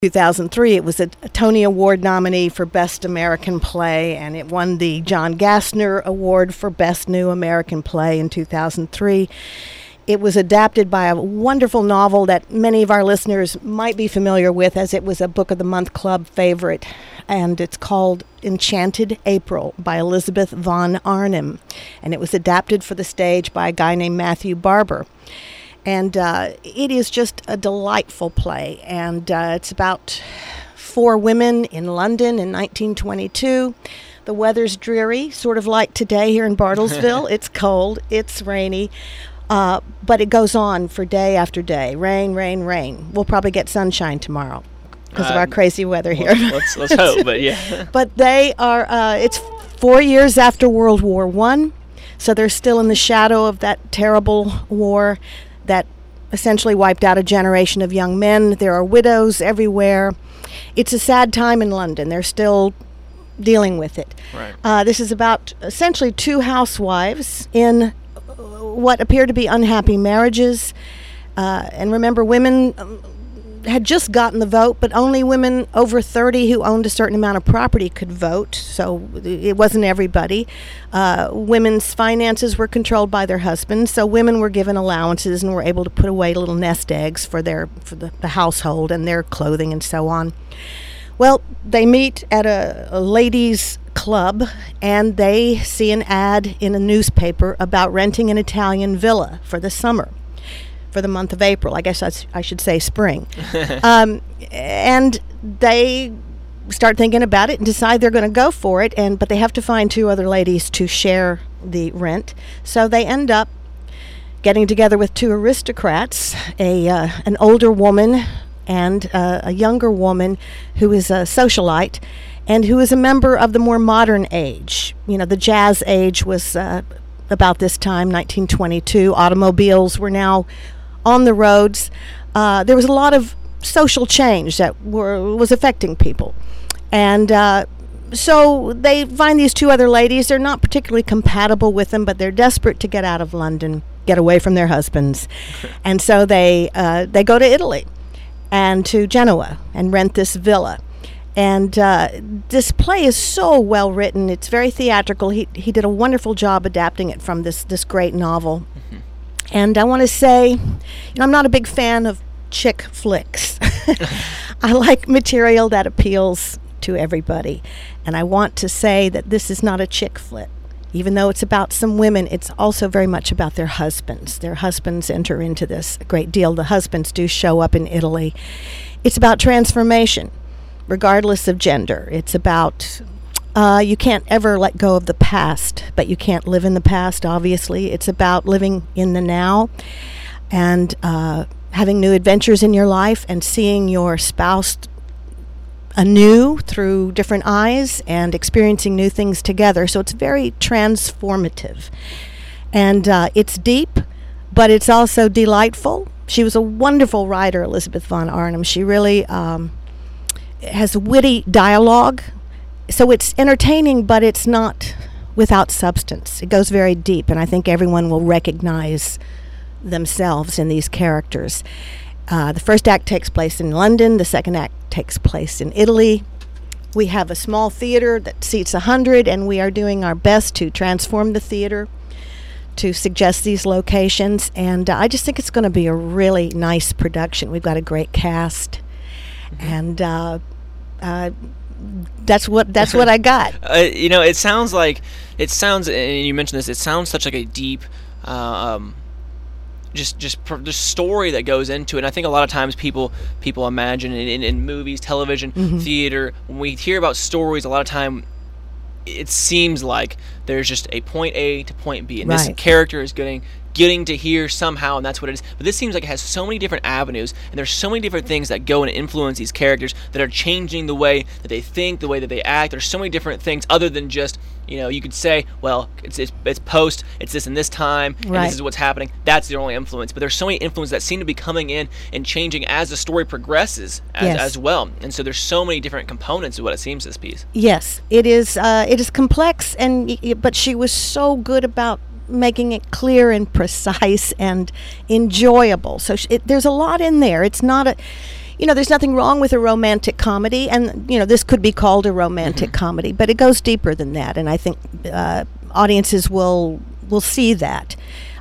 2003. It was a Tony Award nominee for Best American Play, and it won the John Gassner Award for Best New American Play in 2003. It was adapted by a wonderful novel that many of our listeners might be familiar with, as it was a Book of the Month Club favorite, and it's called Enchanted April by Elizabeth von Arnim, and it was adapted for the stage by a guy named Matthew Barber. And it is just a delightful play, and it's about 4 women in London in 1922. The weather's dreary, sort of like today here in Bartlesville. It's cold, it's rainy, but it goes on for day after day. Rain, rain, rain. We'll probably get sunshine tomorrow because of our crazy weather here. Let's hope, but yeah. But they are, it's 4 years after World War I, so they're still in the shadow of that terrible war that essentially wiped out a generation of young men. There are widows everywhere. It's a sad time in London. They're still dealing with it. Right. This is about essentially 2 housewives in what appear to be unhappy marriages. And remember, women had just gotten the vote, but only women over 30 who owned a certain amount of property could vote, so it wasn't everybody. Women's finances were controlled by their husbands, so women were given allowances and were able to put away little nest eggs for the household and their clothing and so on. Well, they meet at a ladies' club, and they see an ad in a newspaper about renting an Italian villa for the summer, for the month of April. I guess I should say spring. And they start thinking about it and decide they're going to go for it, but they have to find 2 other ladies to share the rent. So they end up getting together with 2 aristocrats, an older woman and a younger woman who is a socialite and who is a member of the more modern age. You know, the jazz age was about this time, 1922. Automobiles were now on the roads. There was a lot of social change that was affecting people. And so they find these 2 other ladies. They're not particularly compatible with them, but they're desperate to get out of London, get away from their husbands. And so they go to Italy and to Genoa and rent this villa. And this play is so well written. It's very theatrical. He did a wonderful job adapting it from this great novel. Mm-hmm. And I want to say, I'm not a big fan of chick flicks. I like material that appeals to everybody. And I want to say that this is not a chick flick. Even though it's about some women, it's also very much about their husbands. Their husbands enter into this a great deal. The husbands do show up in Italy. It's about transformation, regardless of gender. It's about you can't ever let go of the past, but you can't live in the past, obviously. It's about living in the now and having new adventures in your life and seeing your spouse anew through different eyes and experiencing new things together. So it's very transformative. And it's deep, but it's also delightful. She was a wonderful writer, Elizabeth von Arnim. She really has witty dialogue. So it's entertaining, but it's not without substance. It goes very deep, and I think everyone will recognize themselves in these characters. The first act takes place in London. The second act takes place in Italy. We have a small theater that seats 100, and we are doing our best to transform the theater to suggest these locations. And I just think it's going to be a really nice production. We've got a great cast, and that's what I got. It sounds, and you mentioned this, it sounds such like a deep just story that goes into it. And I think a lot of times people imagine in movies, television, mm-hmm. theater, when we hear about stories, a lot of time it seems like there's just a point A to point B, and right. This character is getting to here somehow, and that's what it is. But this seems like it has so many different avenues, and there's so many different things that go and influence these characters that are changing the way that they think, the way that they act. There's so many different things other than just, you could say, well, it's post, it's this and this time, and right. This is what's happening. That's their only influence. But there's so many influences that seem to be coming in and changing as the story progresses as well. And so there's so many different components of what it seems this piece. Yes, it is complex, but she was so good about making it clear and precise and enjoyable. So there's a lot in there. It's not there's nothing wrong with a romantic comedy, and this could be called a romantic comedy, but it goes deeper than that, and I think audiences will see that.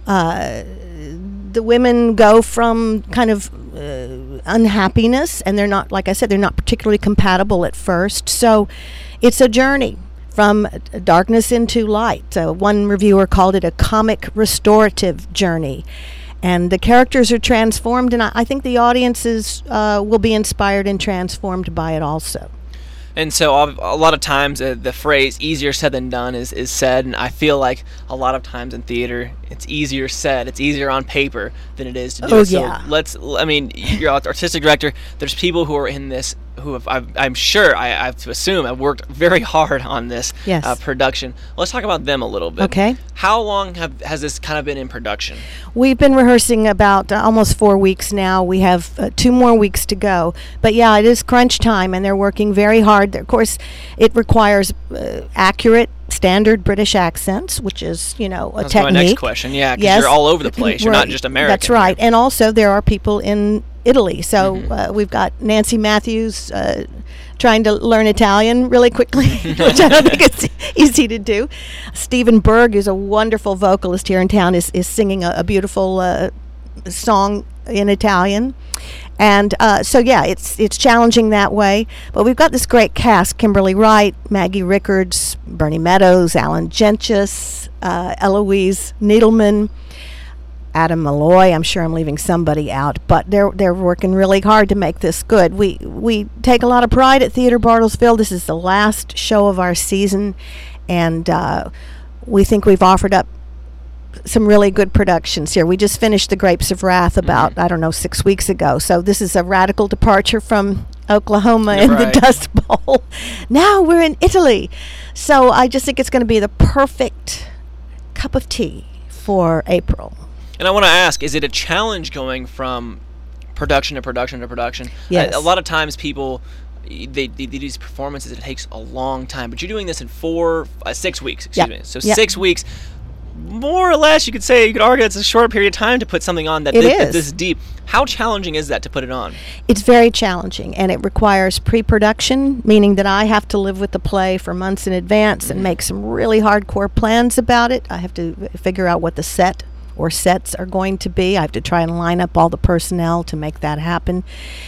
The women go from kind of unhappiness, and they're not, like I said, they're not particularly compatible at first. So it's a journey from darkness into light. One reviewer called it a comic restorative journey. And the characters are transformed, and I think the audiences will be inspired and transformed by it also. And so a lot of times the phrase "easier said than done" is said, and I feel like a lot of times in theater it's easier said, it's easier on paper than it is to do. So you're an artistic director. There's people who are in this who I'm sure I have to assume have worked very hard on this production. Let's talk about them a little bit. Okay. How long has this kind of been in production? We've been rehearsing about almost 4 weeks now. We have 2 more weeks to go. But yeah, it is crunch time, and they're working very hard. Of course, it requires accurate, standard British accents, which is, a That's technique. my next question. Yeah, because you're all over the place. You're not just American. That's right. And also, there are people in Italy. So we've got Nancy Matthews trying to learn Italian really quickly, which I don't think it's easy to do. Stephen Berg, who's a wonderful vocalist here in town, is singing a beautiful song in Italian. And it's challenging that way. But we've got this great cast: Kimberly Wright, Maggie Rickards, Bernie Meadows, Alan Gentius, Eloise Needleman, Adam Malloy. I'm sure I'm leaving somebody out, but they're working really hard to make this good. We take a lot of pride at Theater Bartlesville. This is the last show of our season, and we think we've offered up some really good productions here. We just finished The Grapes of Wrath about 6 weeks ago. So this is a radical departure from Oklahoma and the Dust Bowl. Now we're in Italy. So I just think it's going to be the perfect cup of tea for April. And I want to ask, is it a challenge going from production to production to production? Yes. A lot of times people, they do these performances, it takes a long time. But you're doing this in 6 weeks, excuse me. So 6 weeks, more or less, you could argue it's a short period of time to put something on this deep. How challenging is that to put it on? It's very challenging, and it requires pre-production, meaning that I have to live with the play for months in advance and make some really hardcore plans about it. I have to figure out what the set or sets are going to be. I have to try and line up all the personnel to make that happen.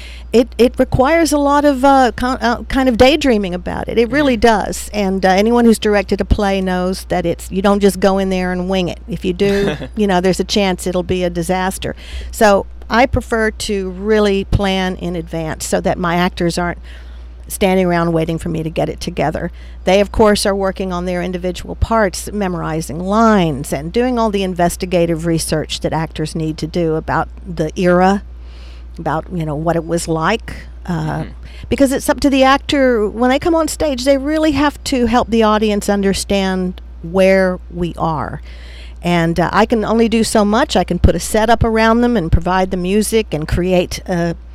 It requires a lot of kind of daydreaming about it. It really does. And anyone who's directed a play knows that you don't just go in there and wing it. If you do, there's a chance it'll be a disaster. So I prefer to really plan in advance so that my actors aren't standing around waiting for me to get it together. They, of course, are working on their individual parts, memorizing lines and doing all the investigative research that actors need to do about the era, about what it was like, because it's up to the actor when they come on stage. They really have to help the audience understand where we are, and I can only do so much. I can put a setup around them and provide the music and create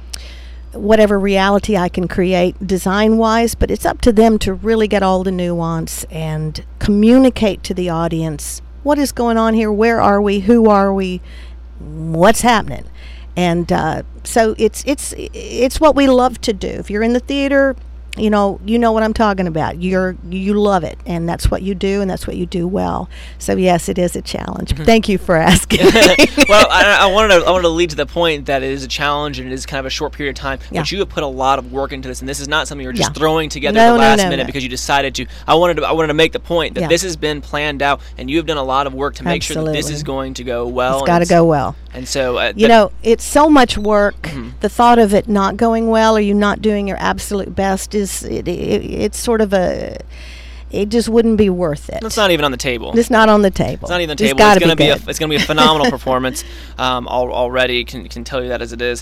whatever reality I can create design-wise, but it's up to them to really get all the nuance and communicate to the audience what is going on here, where are we, who are we, what's happening. And so it's what we love to do. If you're in the theater, you know what I'm talking about. You love it, and that's what you do, and that's what you do well. So yes, it is a challenge. Thank you for asking. Well, I wanted to lead to the point that it is a challenge and it is kind of a short period of time. Yeah. But you have put a lot of work into this, and this is not something you're just throwing together at the last minute because you decided to. I wanted to make the point that this has been planned out, and you have done a lot of work to make sure that this is going to go well. It's got to go well. And so it's so much work. The thought of it not going well or you not doing your absolute best it's sort of it just wouldn't be worth it. It's not even on the table. It's not on the table. It's not even on the table. It's going to be it's going to be a phenomenal performance. Already can tell you that as it is.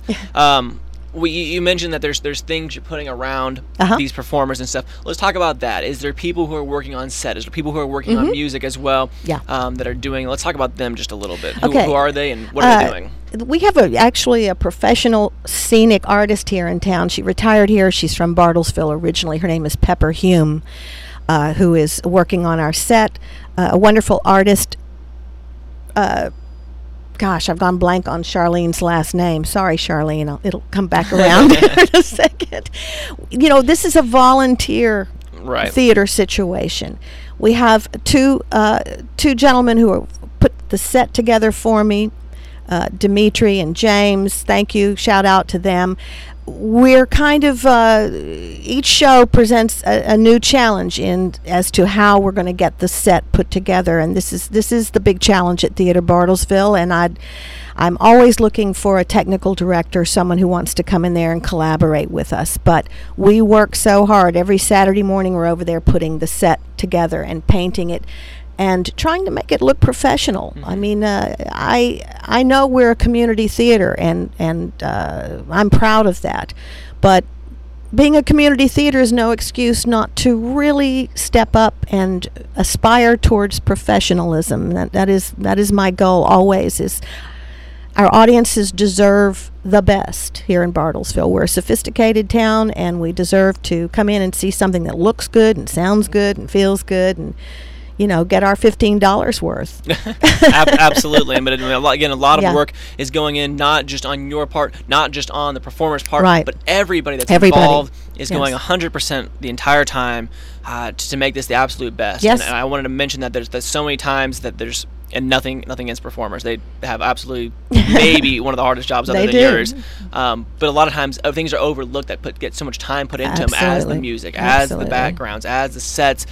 You mentioned that there's things you're putting around these performers and stuff. Let's talk about that. Is there people who are working on set? Is there people who are working on music as well? That are doing. Let's talk about them just a little bit. Who are they and what are they doing? We have actually a professional scenic artist here in town. She retired here. She's from Bartlesville originally. Her name is Pepper Hume, who is working on our set. A wonderful artist. gosh, I've gone blank on Charlene's last name. Sorry, Charlene. It'll come back around in a second. This is a volunteer theater situation. We have two gentlemen who have put the set together for me, Dimitri and James. Thank you. Shout out to them. We're kind of each show presents a new challenge as to how we're going to get the set put together, and this is the big challenge at Theater Bartlesville. And I'm always looking for a technical director, someone who wants to come in there and collaborate with us. But we work so hard. Every Saturday morning we're over there putting the set together and painting it and trying to make it look professional. Mm-hmm. I mean, I know we're a community theater, and I'm proud of that. But being a community theater is no excuse not to really step up and aspire towards professionalism. That is my goal always. Is our audiences deserve the best here in Bartlesville. We're a sophisticated town, and we deserve to come in and see something that looks good and sounds good and feels good, and get our $15 worth. Absolutely. But again, a lot of work is going in, not just on your part, not just on the performer's part, but everybody that's involved is going 100% the entire time to make this the absolute best. Yes. And I wanted to mention that there's so many times that there's, and nothing against performers. They have absolutely maybe one of the hardest jobs other than yours. But a lot of times things are overlooked that get so much time put into them, as the music, as the backgrounds, as the sets,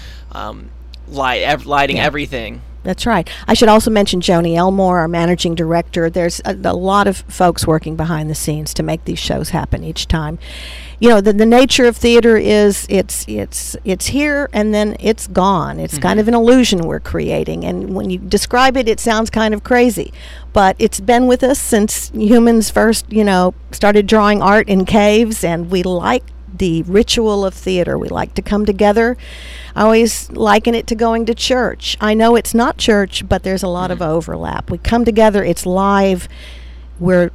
lighting, everything. That's right. I should also mention Joni Elmore, our managing director. There's a lot of folks working behind the scenes to make these shows happen each time. The nature of theater is it's here and then it's gone. It's kind of an illusion we're creating, and when you describe it, it sounds kind of crazy, but it's been with us since humans first, started drawing art in caves, and we like the ritual of theater. We like to come together. I always liken it to going to church. I know it's not church, but there's a lot of overlap. We come together, it's live. We're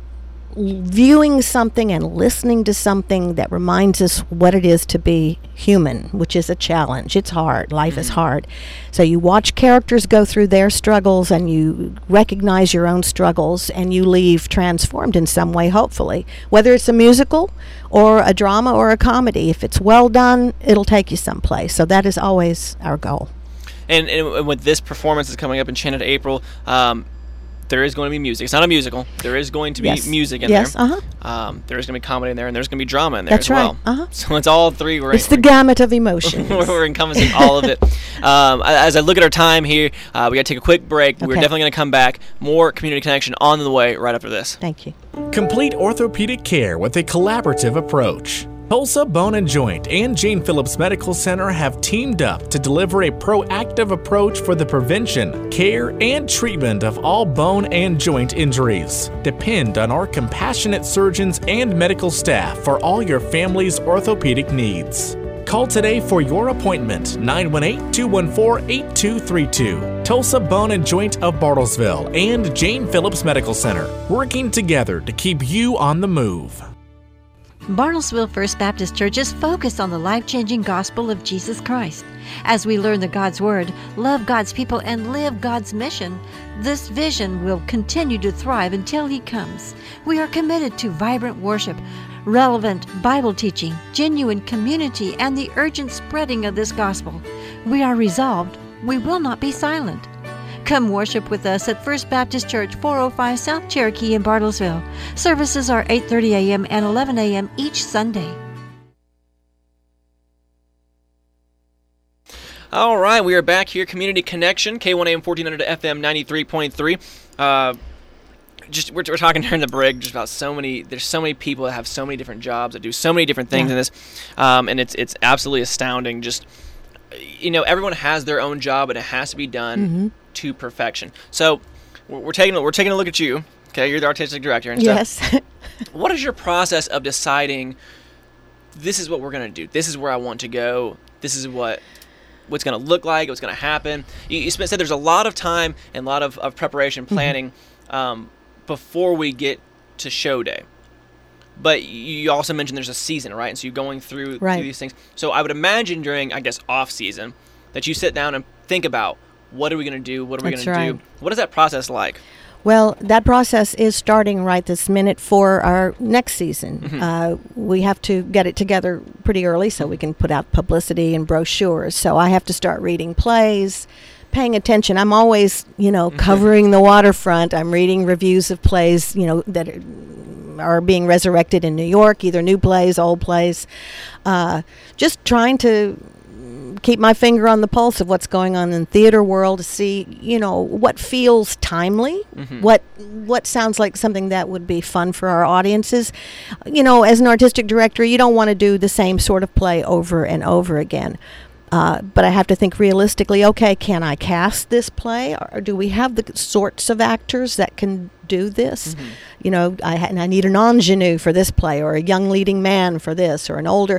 viewing something and listening to something that reminds us what it is to be human, which is a challenge. It's hard. Life is hard. So you watch characters go through their struggles, and you recognize your own struggles, and you leave transformed in some way, hopefully. Whether it's a musical or a drama or a comedy, if it's well done, it'll take you someplace. So that is always our goal. And with this performance that's coming up in Enchanted April, there is going to be music. It's not a musical. There is going to be music in there. There is going to be comedy in there, and there's going to be drama in there as well. So it's all three. It's the gamut of emotions. We're encompassing all of it. As I look at our time here, we got to take a quick break. We're definitely going to come back. More Community Connection on the way right after this. Thank you. Complete orthopedic care with a collaborative approach. Tulsa Bone and Joint and Jane Phillips Medical Center have teamed up to deliver a proactive approach for the prevention, care, and treatment of all bone and joint injuries. Depend on our compassionate surgeons and medical staff for all your family's orthopedic needs. Call today for your appointment, 918-214-8232. Tulsa Bone and Joint of Bartlesville and Jane Phillips Medical Center, working together to keep you on the move. Bartlesville First Baptist Church is focused on the life-changing gospel of Jesus Christ. As we learn the God's Word, love God's people, and live God's mission, this vision will continue to thrive until He comes. We are committed to vibrant worship, relevant Bible teaching, genuine community, and the urgent spreading of this gospel. We are resolved. We will not be silent. Come worship with us at First Baptist Church, 405 South Cherokee in Bartlesville. Services are 8:30 a.m. and 11 a.m. each Sunday. All right, we are back here, Community Connection, K1AM 1400 FM 93.3. We're talking during the break just about there's so many people that have so many different jobs, that do so many different things in this, and it's absolutely astounding. Just, everyone has their own job, and it has to be done to perfection. So we're taking a look at you. Okay, you're the artistic director and stuff. Yes. What is your process of deciding, this is what we're going to do, this is where I want to go, this is what's going to look like, what's going to happen? You said there's a lot of time and a lot of preparation, planning before we get to show day. But you also mentioned there's a season, right? And so you're going through these things. So I would imagine during, off season, that you sit down and think about, what are we going to do? What are we going to do? What is that process like? Well, that process is starting right this minute for our next season. We have to get it together pretty early so we can put out publicity and brochures. So I have to start reading plays, paying attention. I'm always, covering the waterfront. I'm reading reviews of plays, that are being resurrected in New York, either new plays, old plays. Just trying to keep my finger on the pulse of what's going on in the theater world to see, what feels timely, what sounds like something that would be fun for our audiences. As an artistic director, you don't want to do the same sort of play over and over again. But I have to think realistically, okay, can I cast this play? Or do we have the sorts of actors that can do this? I need an ingenue for this play, or a young leading man for this, or an older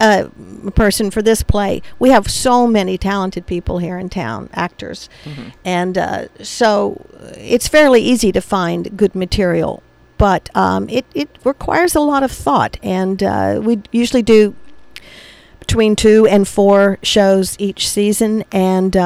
person for this play. We have so many talented people here in town, actors. And so it's fairly easy to find good material. But it requires a lot of thought. And we usually do between 2 and 4 shows each season, and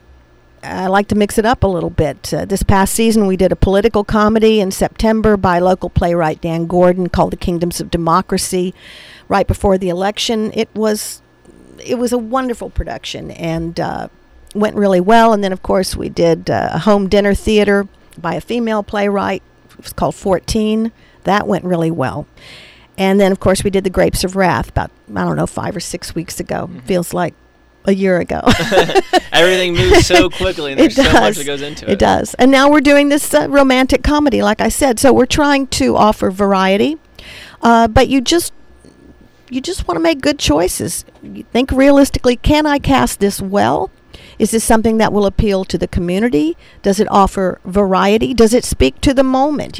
I like to mix it up a little bit. This past season we did a political comedy in September by local playwright Dan Gordon called The Kingdoms of Democracy, right before the election. It was a wonderful production and went really well. And then of course we did a home dinner theater by a female playwright. It was called 14. That went really well. And then, of course, we did The Grapes of Wrath about, 5 or 6 weeks ago. Feels like a year ago. Everything moves so quickly, and there's so much that goes into it. It does. And now we're doing this romantic comedy, like I said. So we're trying to offer variety. But you just want to make good choices. You think realistically, can I cast this well? Is this something that will appeal to the community? Does it offer variety? Does it speak to the moment?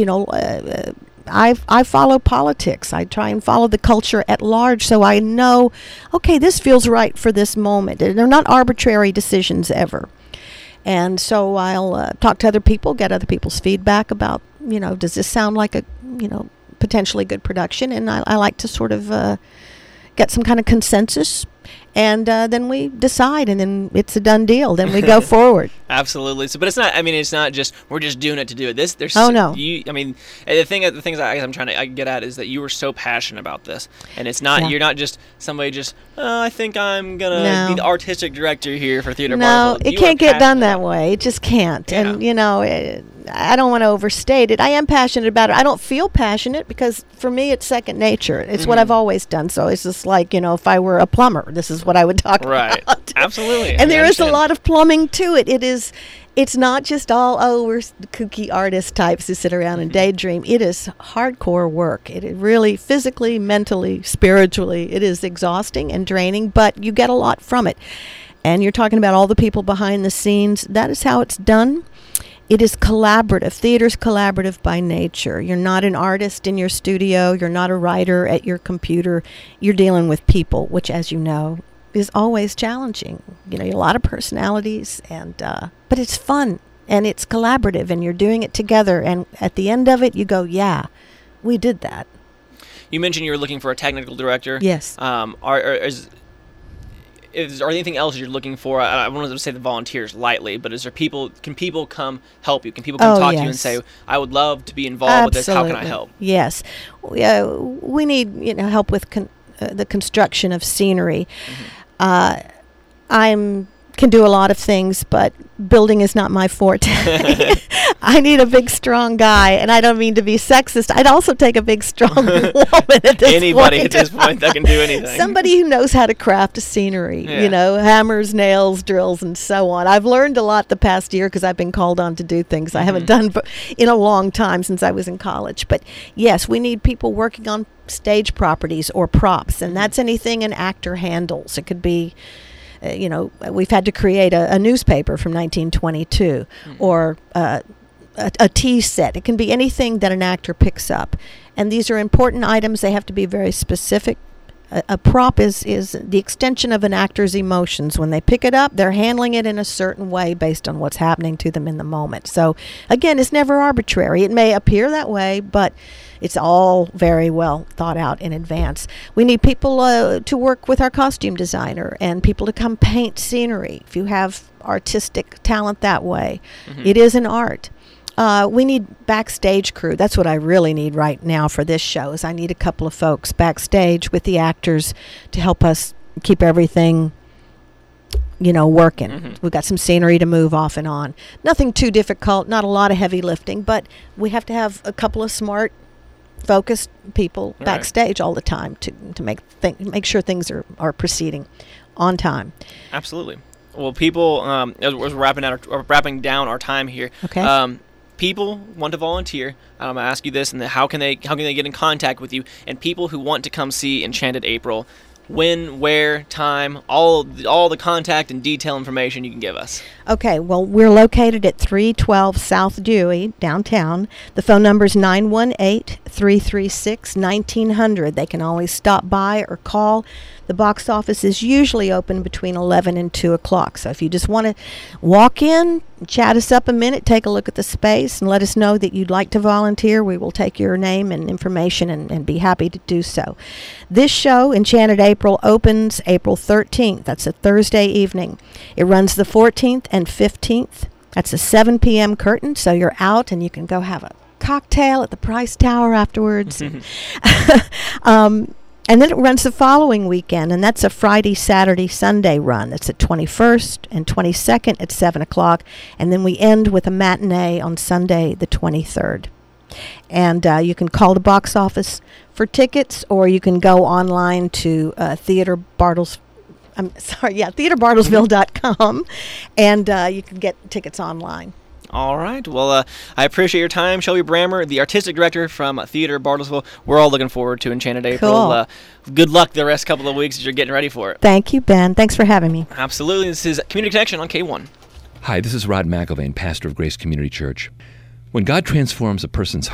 I follow politics. I try and follow the culture at large, so I know, okay, this feels right for this moment. They're not arbitrary decisions ever. And so I'll talk to other people, get other people's feedback about, does this sound like a, potentially good production? And I like to sort of get some kind of consensus. And then we decide, and then it's a done deal. Then we go forward. Absolutely. So, but it's not. I mean, it's not just we're just doing it to do it. There's. No. The things I'm trying to get at is that you were so passionate about this, and it's not. Yeah. You're not just somebody just. I think I'm gonna be the artistic director here for Theater Bartlesville. It can't get done that way. It just can't. Yeah. And I don't want to overstate it. I am passionate about it. I don't feel passionate because for me it's second nature. It's what I've always done. So it's just like, if I were a plumber, this is what I would talk about. Absolutely. And there is a lot of plumbing to it. It's not just all, we're kooky artist types who sit around and daydream. It is hardcore work. It really, physically, mentally, spiritually, it is exhausting and draining, but you get a lot from it. And you're talking about all the people behind the scenes. That is how it's done. It is collaborative. Theater's collaborative by nature. You're not an artist in your studio. You're not a writer at your computer. You're dealing with people, which, as you know, is always challenging. A lot of personalities, and but it's fun, and it's collaborative, and you're doing it together. And at the end of it, you go, yeah, we did that. You mentioned you were looking for a technical director. Yes. Is there anything else you're looking for? I want to say the volunteers lightly, but can people come help you? Can people come talk to you and say, I would love to be involved with this, how can I help? Yes. We need help with the construction of scenery. I can do a lot of things, but building is not my forte. I need a big, strong guy, and I don't mean to be sexist. I'd also take a big, strong woman at this Anybody point. At this point that can do anything. Somebody who knows how to craft a scenery, hammers, nails, drills, and so on. I've learned a lot the past year because I've been called on to do things I haven't done in a long time since I was in college. But yes, we need people working on stage properties or props, and that's anything an actor handles. It could be we've had to create a newspaper from 1922 or a tea set. It can be anything that an actor picks up. And these are important items. They have to be very specific. A prop is the extension of an actor's emotions. When they pick it up, they're handling it in a certain way based on what's happening to them in the moment. So, again, it's never arbitrary. It may appear that way, but it's all very well thought out in advance. We need people to work with our costume designer and people to come paint scenery. If you have artistic talent that way, it is an art. We need backstage crew. That's what I really need right now for this show. Is I need a couple of folks backstage with the actors to help us keep everything, working. Mm-hmm. We've got some scenery to move off and on. Nothing too difficult. Not a lot of heavy lifting, but we have to have a couple of smart, focused people backstage all the time to make sure things are proceeding on time. Absolutely. Well, people, as we're wrapping down our time here. Okay. People want to volunteer. I'm gonna ask you this, and how can they get in contact with you? And people who want to come see Enchanted April, when, where, time, all the contact and detail information you can give us. Okay, well, we're located at 312 South Dewey, downtown. The phone number is 918-336-1900. They can always stop by or call. The box office is usually open between 11 and 2 o'clock. So if you just want to walk in, chat us up a minute, take a look at the space, and let us know that you'd like to volunteer, we will take your name and information and be happy to do so. This show, Enchanted April, opens April 13th. That's a Thursday evening. It runs the 14th and 15th. That's a 7 p.m. curtain, so you're out and you can go have a cocktail at the Price Tower afterwards. And then it runs the following weekend, and that's a Friday, Saturday, Sunday run. It's at 21st and 22nd at 7 o'clock, and then we end with a matinee on Sunday, the 23rd. And you can call the box office for tickets, or you can go online to theaterbartlesville.com, and you can get tickets online. All right. Well, I appreciate your time, Shelby Brammer, the artistic director from Theater Bartlesville. We're all looking forward to Enchanted April. Cool. Good luck the rest couple of weeks as you're getting ready for it. Thank you, Ben. Thanks for having me. Absolutely. This is Community Connection on K1. Hi, this is Rod McIlvaine, pastor of Grace Community Church. When God transforms a person's